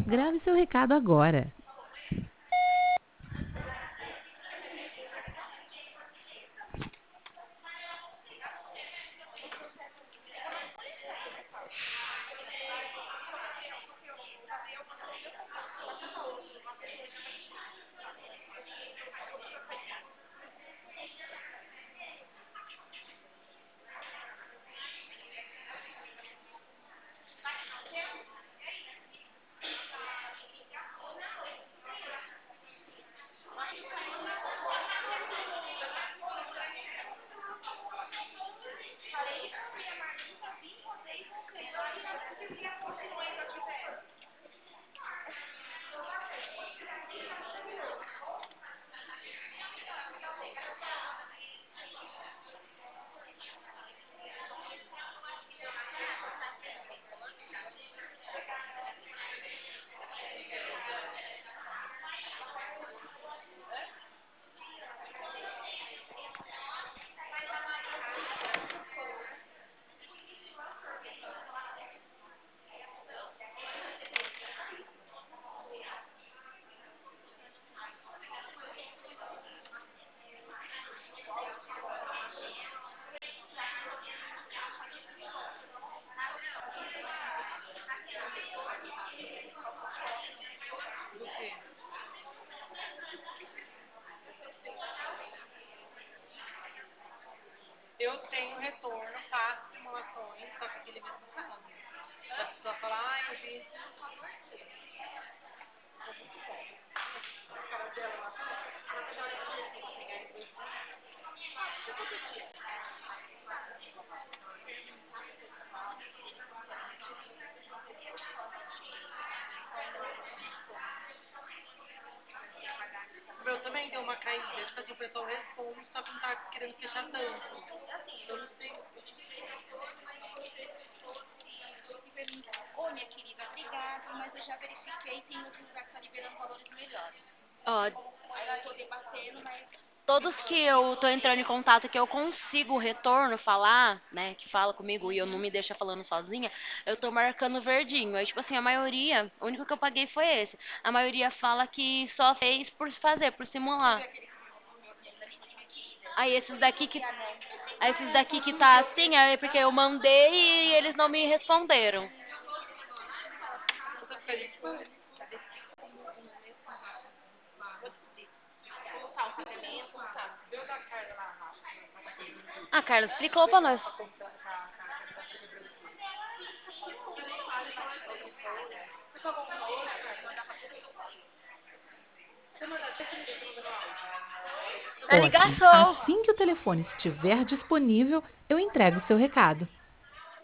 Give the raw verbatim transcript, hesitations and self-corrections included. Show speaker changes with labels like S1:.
S1: Grave seu recado agora.
S2: Eu tenho retorno para simulações, só que aquele mesmo caso. A pessoa fala, ah, eu vi. O meu também deu uma caída. Tipo assim, o pessoal responde, só que não tá querendo fechar tanto. Eu não sei.
S3: Oi, minha querida, obrigado, mas eu já verifiquei, tem outro lugar que está liberando valores melhores.
S4: Ó,
S3: Aí eu tô debatendo, mas
S4: todos que eu tô entrando em contato que eu consigo o retorno falar, né, que fala comigo e eu não me deixa falando sozinha, eu tô marcando verdinho. Aí, tipo assim, a maioria, o único que eu paguei foi esse. A maioria fala que só fez por fazer, por
S3: você
S4: simular.
S3: viu aquele que me mandou meu dinheiro da lista de biquíni?
S4: Aí esses daqui que,
S3: Ah, não.
S4: aí esses daqui que tá assim, é porque eu mandei e eles não me responderam.
S2: Você fica limpando.
S3: Vou descobrir. Como tá o pagamento, como tá?
S2: Deu da Carla lá.
S4: Ah, Carla, explicou pra nós. A
S1: Ótimo.
S4: ligação.
S1: Assim que o telefone estiver disponível, eu entrego seu recado.